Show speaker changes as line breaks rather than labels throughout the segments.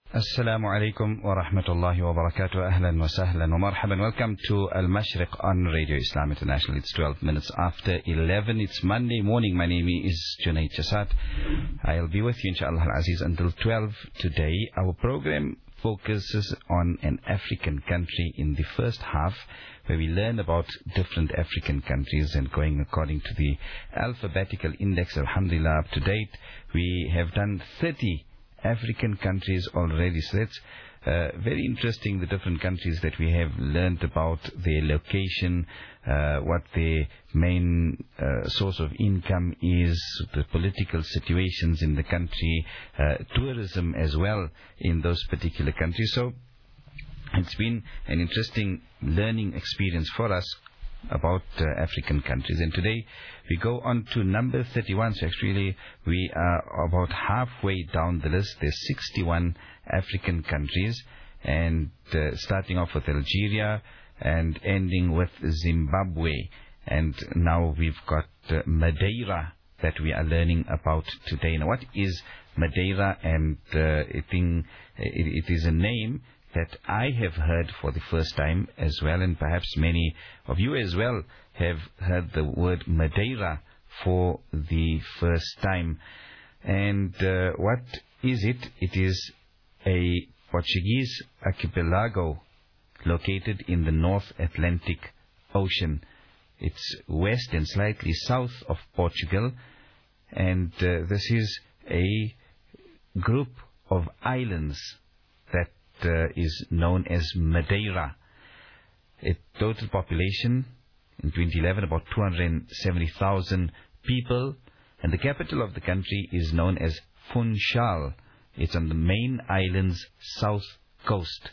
Assalamu alaikum wa rahmatullahi wa barakatuh. Ahlan wa sahlan wa marhaban. Welcome to Al-Mashriq on Radio Islam International. It's 12 minutes after 11. It's Monday morning. My name is Junaid Jasad. I'll be with you inshallah al-Aziz until 12 today. Our program focuses on an African country in the first half, where we learn about different African countries and going according to the alphabetical index. Alhamdulillah, up to date, we have done 30 African countries already. So that's very interesting, the different countries that we have learned about, their location, what their main source of income is, the political situations in the country, tourism as well in those particular countries. So it's been an interesting learning experience for us about African countries. And today we go on to number 31. So actually we are about halfway down the list. There's 61 African countries, and starting off with Algeria and ending with Zimbabwe. And now we've got Madeira that we are learning about today. Now, what is Madeira? And I think it is a name that I have heard for the first time as well, and perhaps many of you as well have heard the word Madeira for the first time. And what is it? It is a Portuguese archipelago located in the North Atlantic Ocean. It's west and slightly south of Portugal, and this is a group of islands that is known as Madeira. Its total population in 2011 about 270,000 people, and the capital of the country is known as Funchal. It's on the main island's south coast.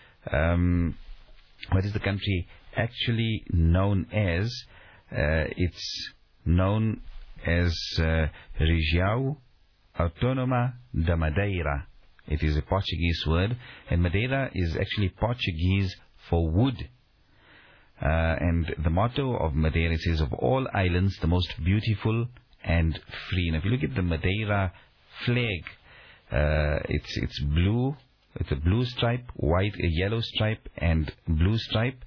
What is the country actually known as? It's known as Região Autónoma da Madeira. It is a Portuguese word, and Madeira is actually Portuguese for wood. And the motto of Madeira says, of all islands, the most beautiful and free. And if you look at the Madeira flag, it's blue. It's a blue stripe, white, a yellow stripe, and blue stripe.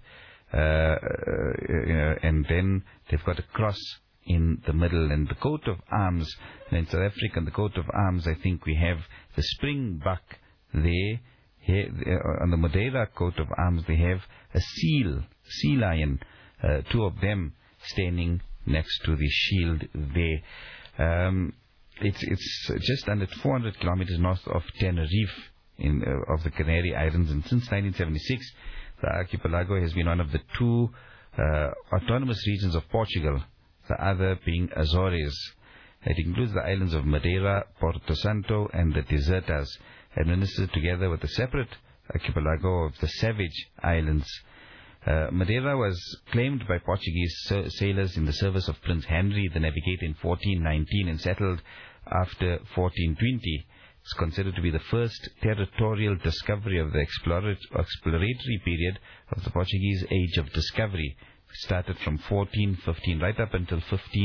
And then they've got a cross in the middle. And the coat of arms, and in South Africa, the coat of arms, I think we have the springbuck there. Here, on the Madeira coat of arms, they have a sea lion, two of them standing next to the shield there. It's just under 400 kilometers north of Tenerife of the Canary Islands, and since 1976, the archipelago has been one of the two autonomous regions of Portugal, the other being Azores. It includes the islands of Madeira, Porto Santo, and the Desertas, administered together with a separate archipelago of the Savage Islands. Madeira was claimed by Portuguese sailors in the service of Prince Henry the Navigator in 1419 and settled after 1420. It's considered to be the first territorial discovery of the exploratory period of the Portuguese Age of Discovery. It started from 1415 right up until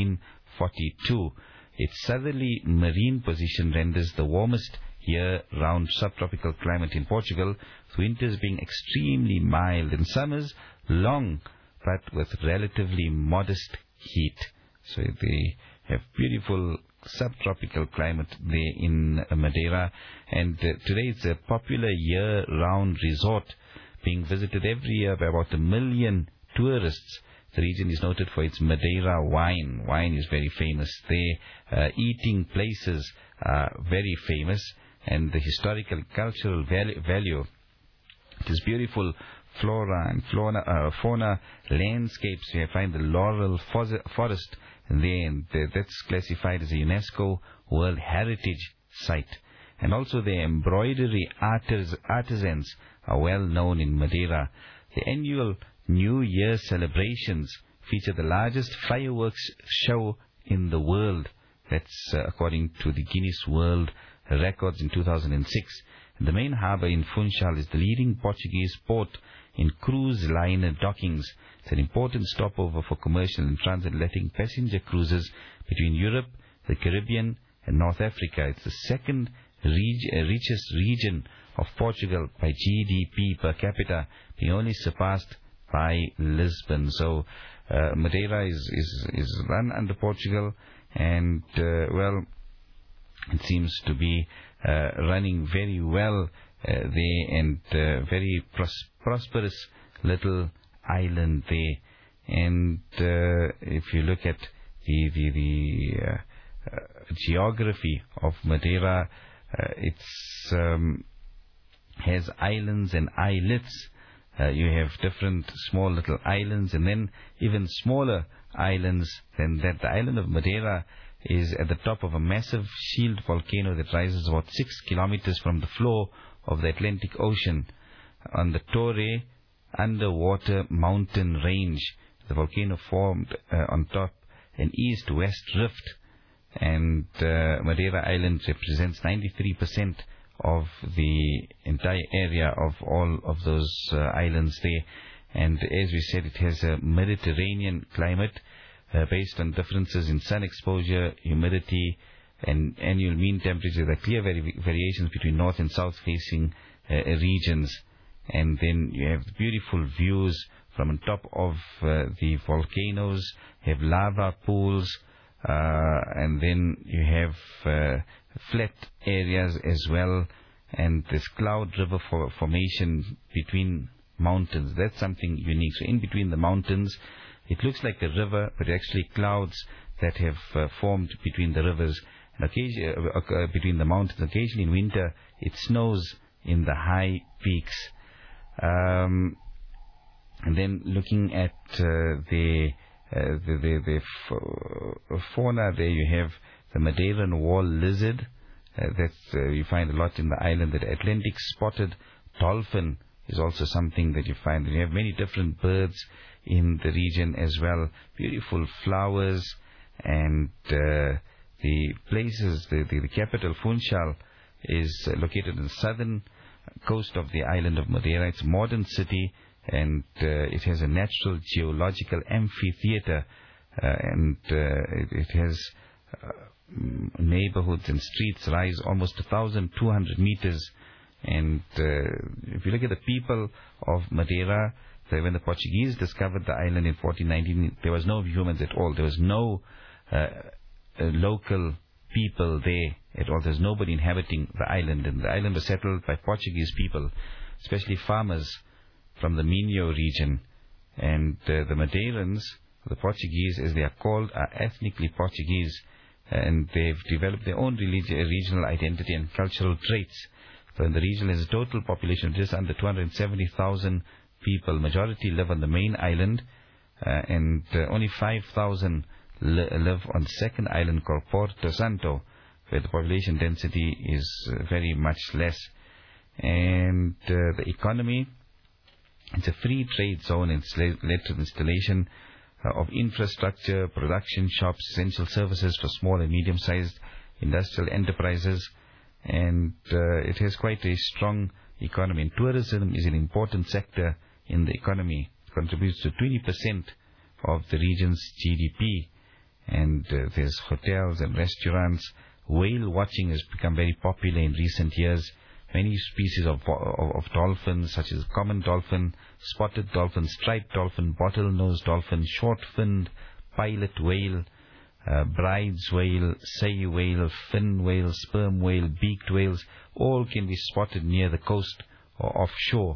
1542. Its southerly marine position renders the warmest year-round subtropical climate in Portugal, with winters being extremely mild and summers long but with relatively modest heat. So they have beautiful subtropical climate there in Madeira, and today it's a popular year-round resort being visited every year by about 1 million tourists. The region is noted for its Madeira wine. Wine is very famous there. Eating places are very famous, and the historical and cultural value. It is beautiful flora and fauna landscapes. You find the laurel forest there, and that's classified as a UNESCO World Heritage Site. And also the embroidery artisans are well known in Madeira. The annual New Year celebrations feature the largest fireworks show in the world. That's according to the Guinness World Records in 2006. And the main harbour in Funchal is the leading Portuguese port in cruise liner dockings. It's an important stopover for commercial and transatlantic passenger cruises between Europe, the Caribbean, and North Africa. It's the second richest region of Portugal by GDP per capita, being only surpassed by Lisbon. So Madeira is run under Portugal, and well, it seems to be running very well there, and very prosperous little island there. And if you look at the geography of Madeira, it's has islands and islets. You have different small little islands, and then even smaller islands than that. The island of Madeira is at the top of a massive shield volcano that rises about 6 kilometers from the floor of the Atlantic Ocean on the Torre underwater mountain range. The volcano formed on top an east-west rift, and Madeira Island represents 93% of the entire area of all of those islands there. And as we said, it has a Mediterranean climate based on differences in sun exposure, humidity, and annual mean temperature. There are clear variations between north and south facing regions. And then you have beautiful views from on top of the volcanoes. You have lava pools, and then you have flat areas as well, and this cloud river formation between mountains. That's something unique. So in between the mountains, it looks like a river, but actually clouds that have formed between the rivers, and occasionally between the mountains. Occasionally in winter, it snows in the high peaks. And then looking at the fauna, there you have the Madeiran wall lizard that you find a lot in the island. The Atlantic spotted dolphin is also something that you find. You have many different birds in the region as well. Beautiful flowers, and the places, the capital Funchal is located in the southern coast of the island of Madeira. It's a modern city, and it has a natural geological amphitheater, and it has neighborhoods and streets rise almost 1,200 meters. And if you look at the people of Madeira, when the Portuguese discovered the island in 1419, there was no humans at all. There was no local people there at all. There's nobody inhabiting the island, and the island was settled by Portuguese people, especially farmers from the Minho region. And the Madeirans, the Portuguese as they are called, are ethnically Portuguese, and they've developed their own regional identity and cultural traits. So in the region there's a total population of just under 270,000 people. Majority live on the main island, and only 5,000 live on the second island called Porto Santo, where the population density is very much less. And the economy, it's a free trade zone, and it's led to the installation of infrastructure, production shops, essential services for small and medium-sized industrial enterprises, and it has quite a strong economy. And tourism is an important sector in the economy. It contributes to 20% of the region's GDP, and there's hotels and restaurants. Whale watching has become very popular in recent years. Many species of dolphins, such as common dolphin, spotted dolphin, striped dolphin, bottlenose dolphin, short-finned pilot whale, bride's whale, sei whale, fin whale, sperm whale, beaked whales, all can be spotted near the coast or offshore.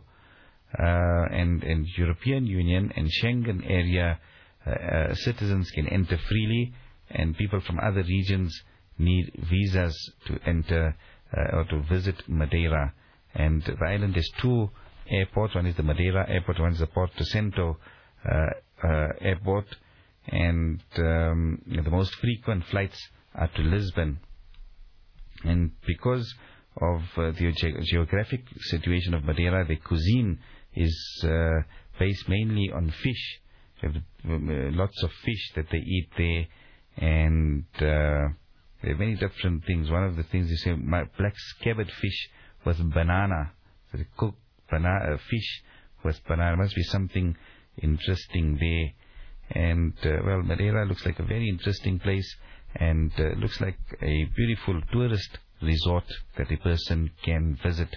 And European Union and Schengen area citizens can enter freely, and people from other regions need visas to enter or to visit Madeira. And the island has two airports. One is the Madeira airport, one is the Porto Santo airport, and the most frequent flights are to Lisbon. And because of the geographic situation of Madeira, the cuisine is based mainly on fish. They have lots of fish that they eat there, and there are many different things. One of the things they say, black scabbard fish with banana. So they cook fish with banana. Must be something interesting there. And well, Madeira looks like a very interesting place, and looks like a beautiful tourist resort that a person can visit.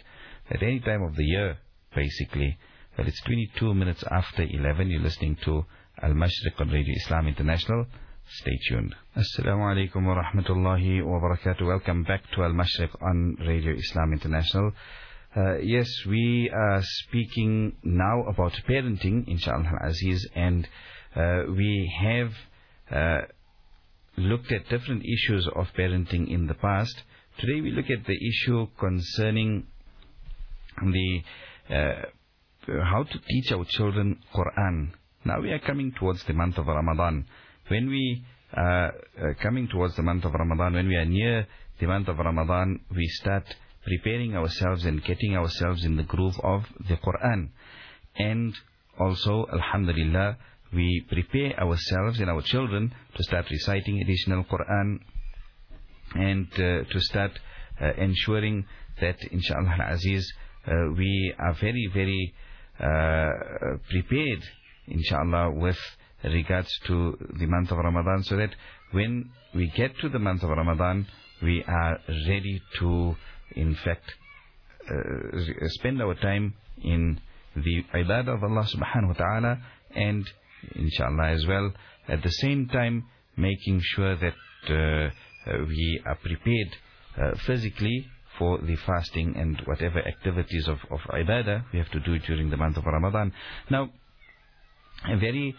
at any time of the year, basically. Well, it's 22 minutes after 11. You're listening to Al-Mashriq on Radio Islam International. Stay tuned. Assalamu alaikum wa rahmatullahi wa barakatuh. Welcome back to Al-Mashriq on Radio Islam International. Yes, we are speaking now about parenting, inshallah Aziz, and we have looked at different issues of parenting in the past. Today we look at the issue concerning the how to teach our children Quran. Now we are coming towards the month of Ramadan. When we are coming towards the month of Ramadan, when we are near the month of Ramadan, we start preparing ourselves and getting ourselves in the groove of the Quran. And also, alhamdulillah, we prepare ourselves and our children to start reciting additional Quran and to start ensuring that, inshallah Aziz, we are very, very prepared, inshallah, with regards to the month of Ramadan, so that when we get to the month of Ramadan, we are ready to, in fact, spend our time in the ibadah of Allah subhanahu wa ta'ala, and inshallah as well, at the same time making sure that we are prepared physically for the fasting and whatever activities of ibadah we have to do during the month of Ramadan. Now, a very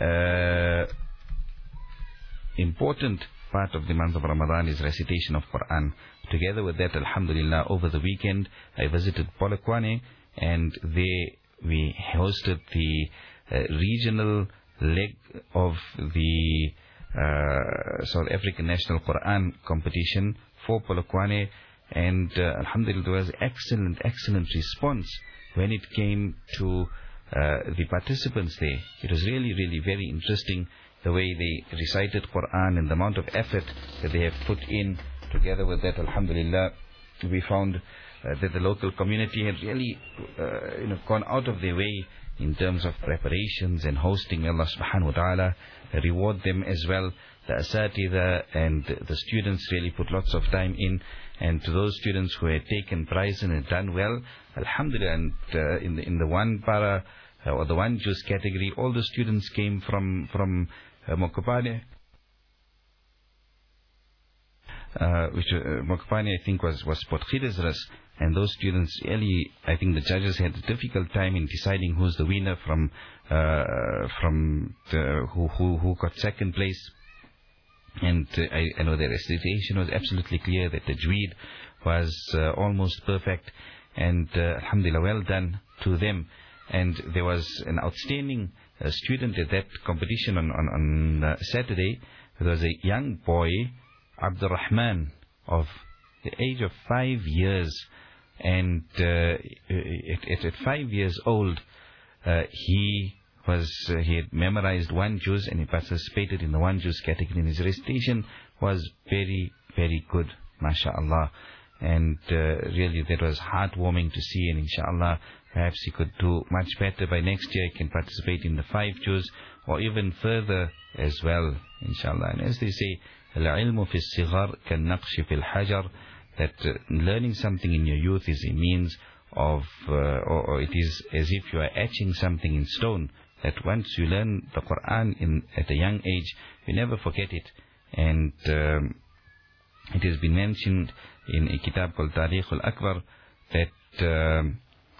important part of the month of Ramadan is recitation of Quran. Together with that, alhamdulillah, over the weekend I visited Polokwane, and there we hosted the regional leg of the South African National Quran competition for Polokwane, and alhamdulillah, there was excellent response when it came to the participants there. It was really, really very interesting the way they recited Quran and the amount of effort that they have put in. Together with that, alhamdulillah, we found that the local community had really gone out of their way in terms of preparations and hosting. Allah subhanahu wa ta'ala reward them as well. The asatidha and the students really put lots of time in, and to those students who had taken prize and had done well, alhamdulillah, and in the one para or the one juz category, all the students came from Mokopane, which Mokopane I think was Port Gilesras, and those students really, I think the judges had a difficult time in deciding who's the winner from who got second place. And I know the recitation was absolutely clear, that the tajweed was almost perfect, and alhamdulillah, well done to them. And there was an outstanding student at that competition on Saturday. There was a young boy, Abdul Rahman, of the age of 5 years, and at 5 years old, he had memorized one juz, and he participated in the one juz category, and his recitation was very, very good, mashallah. And really that was heartwarming to see, and inshallah perhaps he could do much better. By next year he can participate in the 5 juz or even further as well, inshallah. And as they say, al-ilmu fi as-sighar kan-naqshi fi al-hajar, that learning something in your youth is a means of or it is as if you are etching something in stone, that once you learn the Quran at a young age, you never forget it. And it has been mentioned in a kitab called Tariq al-Akbar that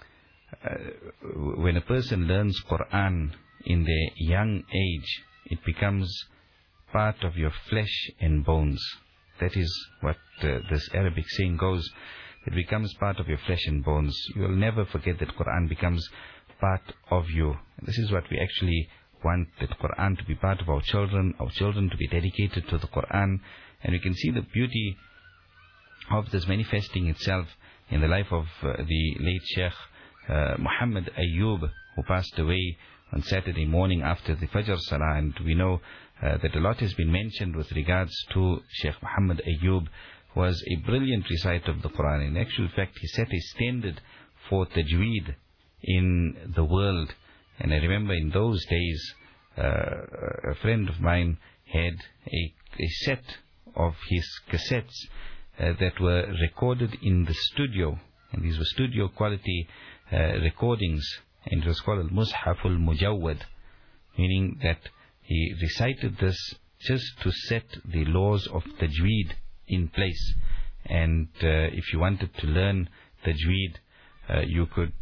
when a person learns Quran in their young age, it becomes part of your flesh and bones. That is what this Arabic saying goes. It becomes part of your flesh and bones. You will never forget that Quran becomes part of you. This is what we actually want, that Quran to be part of our children to be dedicated to the Quran. And we can see the beauty of this manifesting itself in the life of the late Sheikh Muhammad Ayyub, who passed away on Saturday morning after the Fajr Salah. And we know that a lot has been mentioned with regards to Sheikh Muhammad Ayyub, who was a brilliant reciter of the Quran. In actual fact, he set a standard for tajweed in the world. And I remember in those days, a friend of mine had a set of his cassettes that were recorded in the studio and these were studio quality recordings, and it was called Al-Mushaf Al-Mujawwad, meaning that he recited this just to set the laws of tajweed in place. And if you wanted to learn tajweed, you could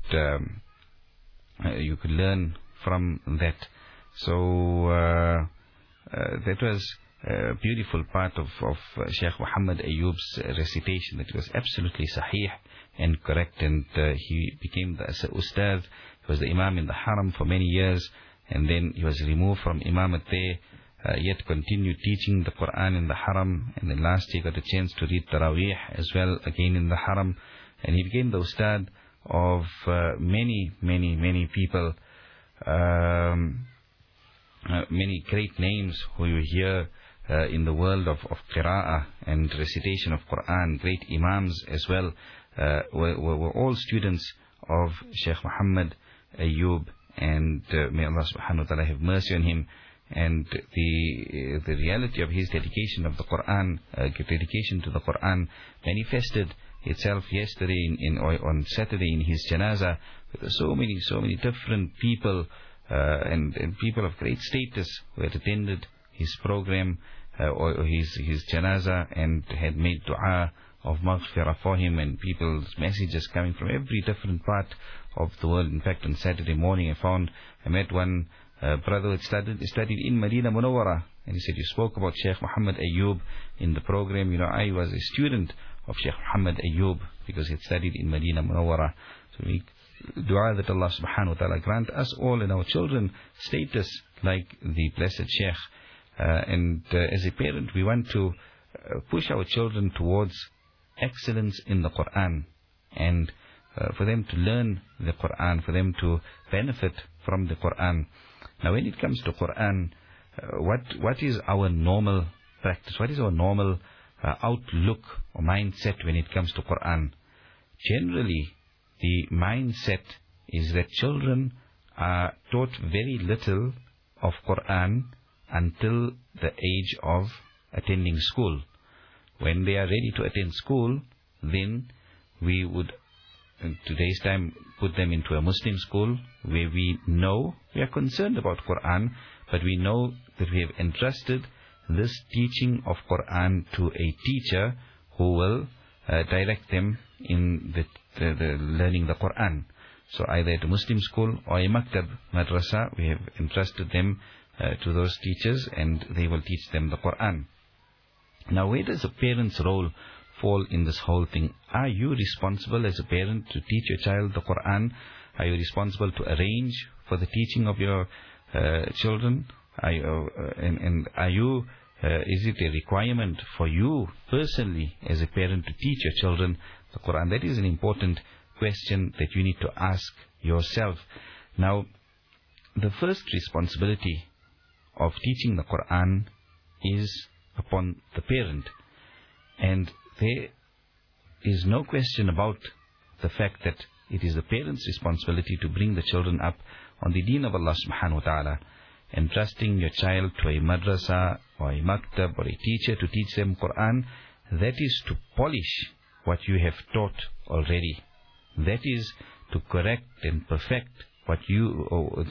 learn from that. So that was a beautiful part of Sheikh Muhammad Ayyub's recitation, that it was absolutely sahih and correct. And he became the Ustad. He was the Imam in the Haram for many years, and then he was removed from Imamat there, yet continued teaching the Quran in the Haram, and then last year got a chance to read Taraweeh as well, again in the Haram, and he became the Ustad of many people, many great names who you hear in the world of Qira'ah and recitation of Quran. Great Imams as well were all students of Sheikh Muhammad Ayyub, and may Allah subhanahu wa ta'ala have mercy on him. And the reality of his dedication of the Quran, dedication to the Quran, manifested itself yesterday on Saturday in his janazah, with so many different people and people of great status who had attended his program or his janazah and had made dua of maghfirah for him, and people's messages coming from every different part of the world. In fact, on Saturday morning I met one brother who had studied in Medina Munawwara, and he said, "You spoke about Sheikh Muhammad Ayyub in the program. I was a student of Sheikh Muhammad Ayyub because he had studied in Medina Munawwara." So we dua that Allah subhanahu wa ta'ala grant us all and our children status like the blessed Sheikh. And as a parent, we want to push our children towards excellence in the Quran, and for them to learn the Quran, for them to benefit from the Quran. Now, when it comes to Quran, what is our normal practice? What is our normal outlook or mindset when it comes to Quran? Generally, the mindset is that children are taught very little of Quran until the age of attending school. When they are ready to attend school, then we would, in today's time, put them into a Muslim school where we know, we are concerned about Quran, but we know that we have entrusted this teaching of Quran to a teacher who will direct them in the learning the Quran. So either at a Muslim school or a maktab, madrasa, we have entrusted them to those teachers, and they will teach them the Quran. Now, where does a parent's role fall in this whole thing? Are you responsible as a parent to teach your child the Quran? Are you responsible to arrange for the teaching of your children? And are you, is it a requirement for you personally as a parent to teach your children the Quran? That is an important question that you need to ask yourself. Now, the first responsibility of teaching the Quran is upon the parent, and there is no question about the fact that it is the parent's responsibility to bring the children up on the deen of Allah subhanahu wa ta'ala. Entrusting your child to a madrasa or a maktab or a teacher to teach them Quran, that is to polish what you have taught already. That is to correct and perfect what you, or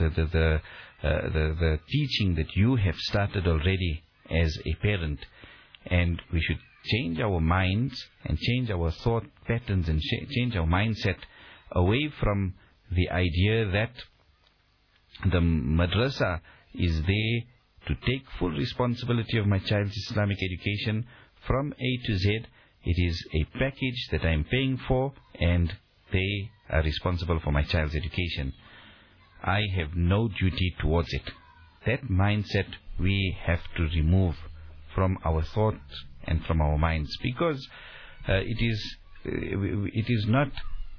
the teaching that you have started already as a parent. And we should change our minds and change our thought patterns and change our mindset away from the idea that the madrasa is there to take full responsibility of my child's Islamic education from A to Z. It is a package that I am paying for, and they are responsible for my child's education. I have no duty towards it. That mindset we have to remove from our thoughts and from our minds, because it is not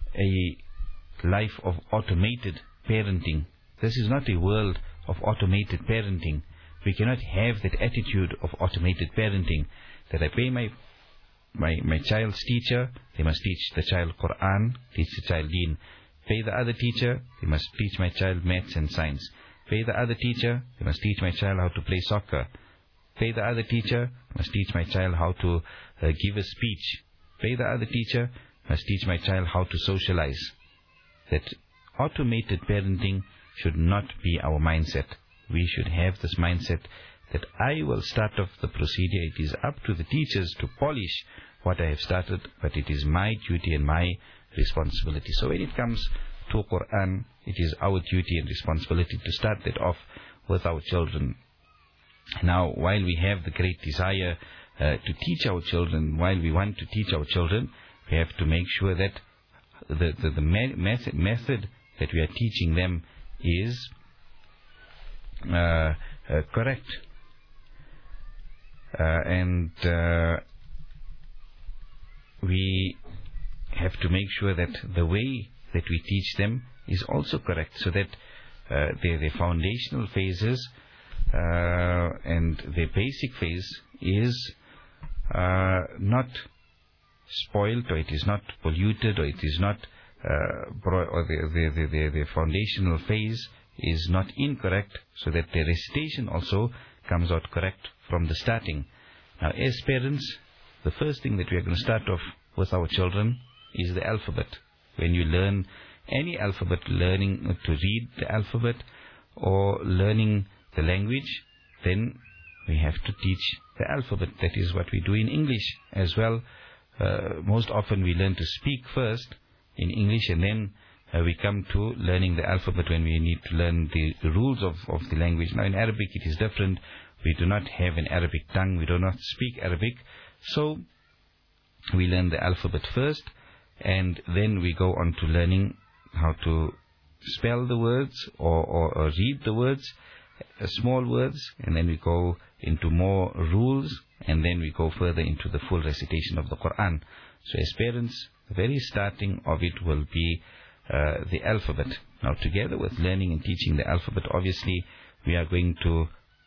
a life of automated parenting. This is not a world of automated parenting. We cannot have that attitude of automated parenting, that I pay my child's teacher, they must teach the child Quran, teach the child Deen. Pay the other teacher, they must teach my child maths and science. Pay the other teacher, they must teach my child how to play soccer. Pay the other teacher, they must teach my child how to give a speech. Pay the other teacher, must teach my child how to socialize. That automated parenting should not be our mindset. We should have this mindset that I will start off the procedure. It is up to the teachers to polish what I have started, but it is my duty and my responsibility. So when it comes to Quran, it is our duty and responsibility to start that off with our children. Now, while we have the great desire to teach our children, while we want to teach our children, we have to make sure that the method that we are teaching them is correct. And we have to make sure that the way that we teach them is also correct, so that the foundational phases and the basic phase is not spoiled, or it is not polluted, or it is not or the foundational phase is not incorrect, so that the recitation also comes out correct from the starting. Now, as parents, the first thing that we are going to start off with our children is the alphabet. When you learn any alphabet, learning to read the alphabet or learning the language, then we have to teach the alphabet. That is what we do in English as well. Most often we learn to speak first in English, and then we come to learning the alphabet when we need to learn the rules of the language. Now in Arabic it is different. We do not have an Arabic tongue. We do not speak Arabic. So we learn the alphabet first, and then we go on to learning how to spell the words or read the words, small words, and then we go into more rules, and then we go further into the full recitation of the Quran. So as parents, the very starting of it will be the alphabet. Now together with learning and teaching the alphabet, obviously we are going to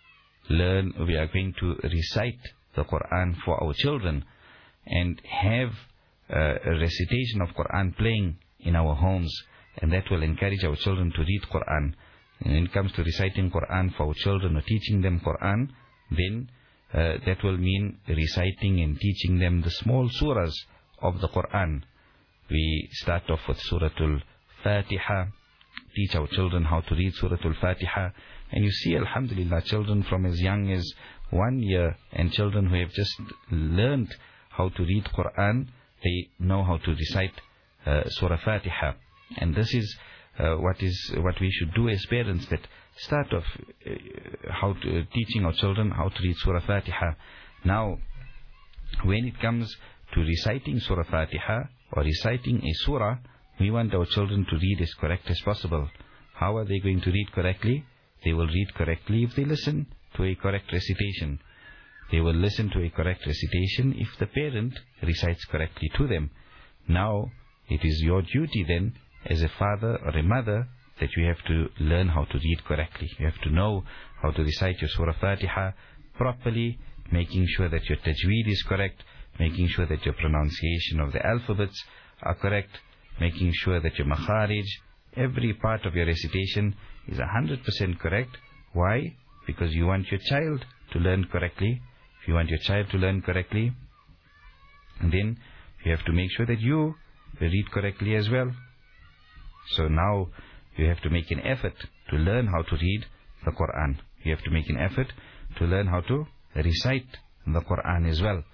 recite the Quran for our children, and have a recitation of Quran playing in our homes, and that will encourage our children to read Quran. And when it comes to reciting Quran for our children or teaching them Quran, then that will mean reciting and teaching them the small surahs of the Quran. We start off with Surah Al-Fatiha, teach our children how to read Surah Al-Fatiha, and you see, alhamdulillah, children from as young as 1 year, and children who have just learned how to read Quran, they know how to recite Surah Fatiha. And this is what we should do as parents, that start off teaching our children how to read Surah Fatiha. Now, when it comes to reciting Surah Fatiha or reciting a surah, we want our children to read as correct as possible. How are they going to read correctly? They will read correctly if they listen to a correct recitation. They will listen to a correct recitation if the parent recites correctly to them. Now, it is your duty then, as a father or a mother, that you have to learn how to read correctly. You have to know how to recite your Surah Fatiha properly, making sure that your tajweed is correct, making sure that your pronunciation of the alphabets are correct, making sure that your makharij, every part of your recitation is 100% correct. Why? Because you want your child to learn correctly. If you want your child to learn correctly, then you have to make sure that you read correctly as well. So now you have to make an effort to learn how to read the Quran. You have to make an effort to learn how to recite the Quran as well.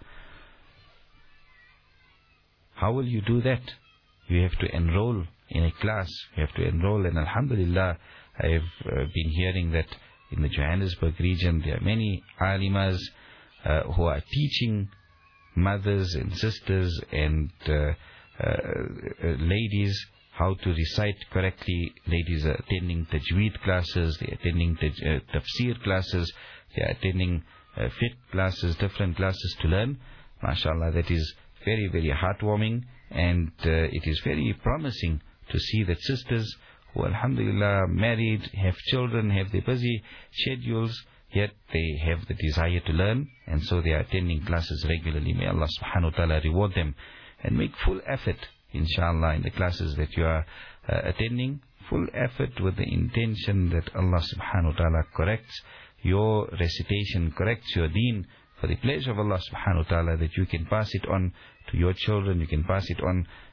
How will you do that? You have to enroll in a class. You have to enroll, and alhamdulillah, I have been hearing that in the Johannesburg region there are many alimas who are teaching mothers and sisters and ladies how to recite correctly. Ladies are attending tajweed classes, they are attending tafsir classes, they are attending fiqh classes, different classes to learn. MashaAllah, that is very, very heartwarming, and it is very promising to see that sisters who, alhamdulillah, are married, have children, have their busy schedules, yet they have the desire to learn, and so they are attending classes regularly. May Allah subhanahu wa ta'ala reward them, and make full effort, inshallah, in the classes that you are attending. Full effort with the intention that Allah subhanahu wa ta'ala corrects your recitation, corrects your deen, for the pleasure of Allah subhanahu wa ta'ala, that you can pass it on to your children, you can pass it on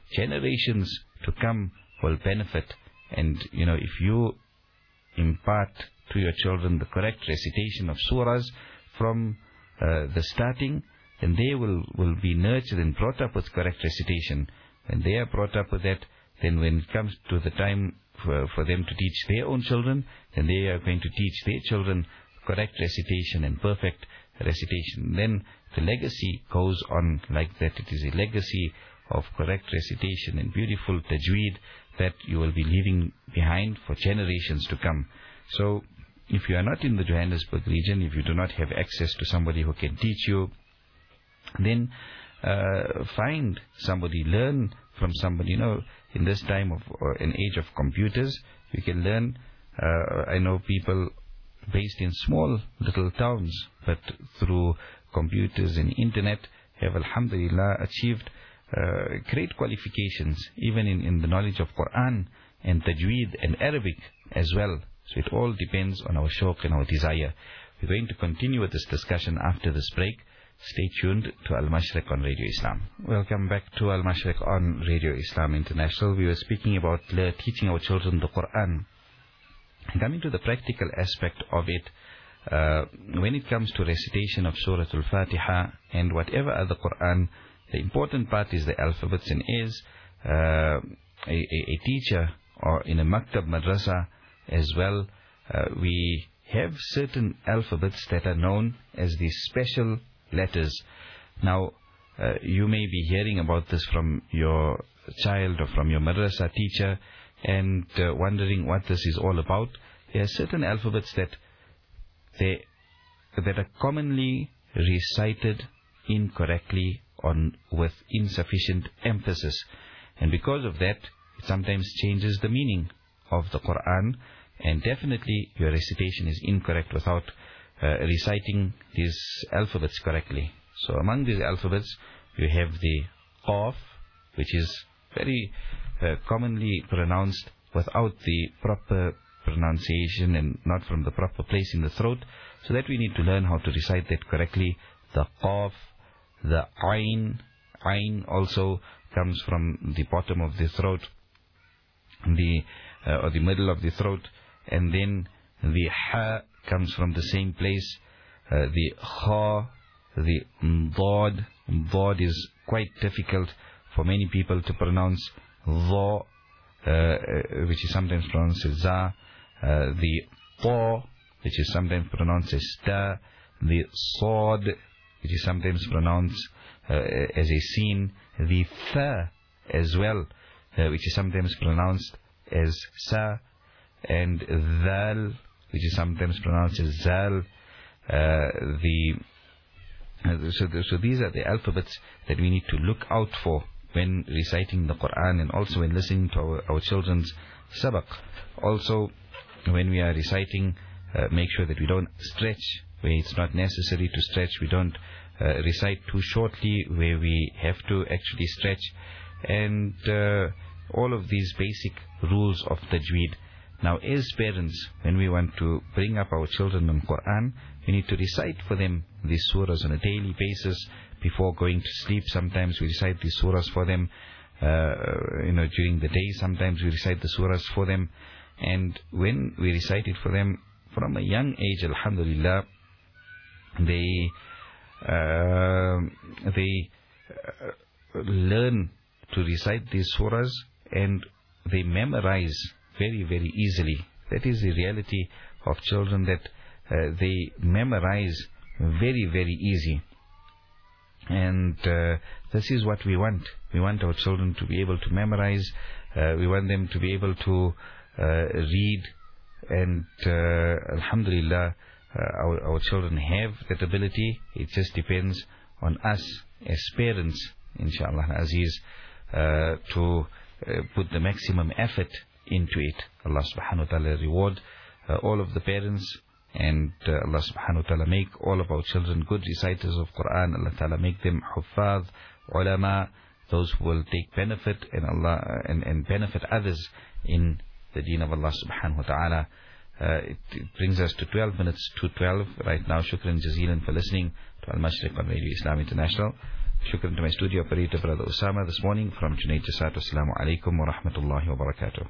generations to come will benefit. And, if you impart to your children the correct recitation of surahs from the starting, then they will be nurtured and brought up with correct recitation. When they are brought up with that, then when it comes to the time for them to teach their own children, then they are going to teach their children correct recitation and perfect recitation. Then the legacy goes on like that. It is a legacy of correct recitation and beautiful tajweed that you will be leaving behind for generations to come. So, if you are not in the Johannesburg region, if you do not have access to somebody who can teach you, then find somebody, learn from somebody. In this time of an age of computers, you can learn. I know people based in small little towns, but through computers and internet have, alhamdulillah, achieved great qualifications, even in the knowledge of Quran and tajweed and Arabic as well. So it all depends on our shauq and our desire. We're going to continue with this discussion after this break. Stay tuned to Al-Mashriq on Radio Islam. Welcome back to Al-Mashriq on Radio Islam International. We were speaking about teaching our children the Quran. Coming to the practical aspect of it, when it comes to recitation of Surah Al-Fatiha and whatever other Quran, the important part is the alphabets, and is a teacher or in a maktab madrasa as well, we have certain alphabets that are known as the special letters. Now, you may be hearing about this from your child or from your madrasa teacher and wondering what this is all about. There are certain alphabets that are commonly recited incorrectly with insufficient emphasis, and because of that, it sometimes changes the meaning of the Quran, and definitely your recitation is incorrect without reciting these alphabets correctly. So among these alphabets, you have the Qaf, which is very commonly pronounced without the proper pronunciation and not from the proper place in the throat, so that we need to learn how to recite that correctly. The Qaf, the Ain also comes from the bottom of the throat, or the middle of the throat, and then the Ha comes from the same place. The Kha, the Dad is quite difficult for many people to pronounce. Dha, which is sometimes pronounced as Za. The Ta, which is sometimes pronounced as Ta. The Sad, which is sometimes pronounced as a Sin. The Tha as well, which is sometimes pronounced as Sa. And Dhal, which is sometimes pronounced as Zal. So these are the alphabets that we need to look out for when reciting the Quran, and also when listening to our children's sabaq. Also, when we are reciting, make sure that we don't stretch where it's not necessary to stretch. We don't recite too shortly where we have to actually stretch. And all of these basic rules of tajweed. Now, as parents, when we want to bring up our children on Quran, we need to recite for them these surahs on a daily basis before going to sleep. Sometimes we recite these surahs for them, during the day. Sometimes we recite the surahs for them. And when we recite it for them from a young age, alhamdulillah, they learn to recite these surahs and they memorize very, very easily. That is the reality of children, that they memorize very, very easy. And this is what we want. We want our children to be able to memorize. We want them to be able to read. And alhamdulillah, our children have that ability. It just depends on us as parents, inshallah Aziz, to put the maximum effort into it. Allah subhanahu wa ta'ala reward all of the parents, and Allah subhanahu wa ta'ala make all of our children good reciters of Quran. Allah ta'ala make them huffaz, ulama, those who will take benefit and benefit others in the deen of Allah subhanahu wa ta'ala. It brings us to 12 minutes to 12 right now. Shukran jazeelan for listening to Al-Mashriq on Radio Islam International. Shukran to my studio operator, Brother Osama, this morning. From Junaid Jasat, Assalamu alaikum wa rahmatullahi wa barakatuh.